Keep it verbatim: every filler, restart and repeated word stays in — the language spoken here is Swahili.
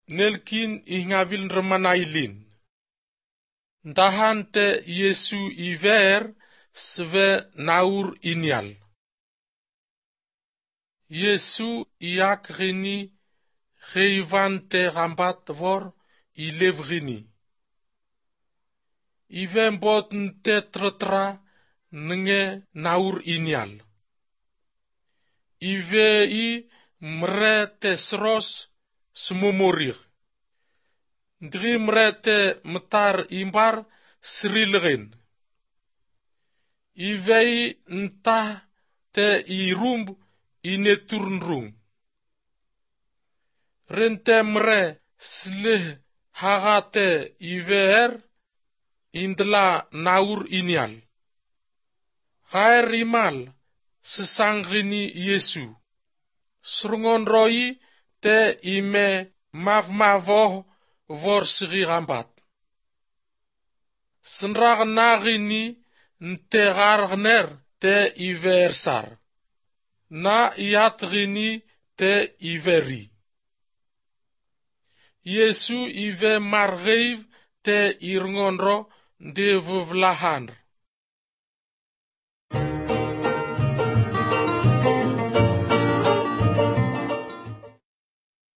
nelkin ingavil nremanailin. Ndahante Yesu iver sve naur inial. Yesu iakrini geivante gambat vor ilevrini. Ivembot ntetratra nge naur inial. Ivei mrete sros smumurir. Ndri mrete mtar imbar srilgen. Ivei nta te irumb ineturnrung. Rente mre slih hagate iver indla naur inial. Gaer imal sesangrini Yesu. Srungon roi te ime mavmavoh vor sirigambat. Senrag nagini nte gargner te iversar. Na iatgini te iveri. Yesu ive margeiv te irngonro de vuvlahanr.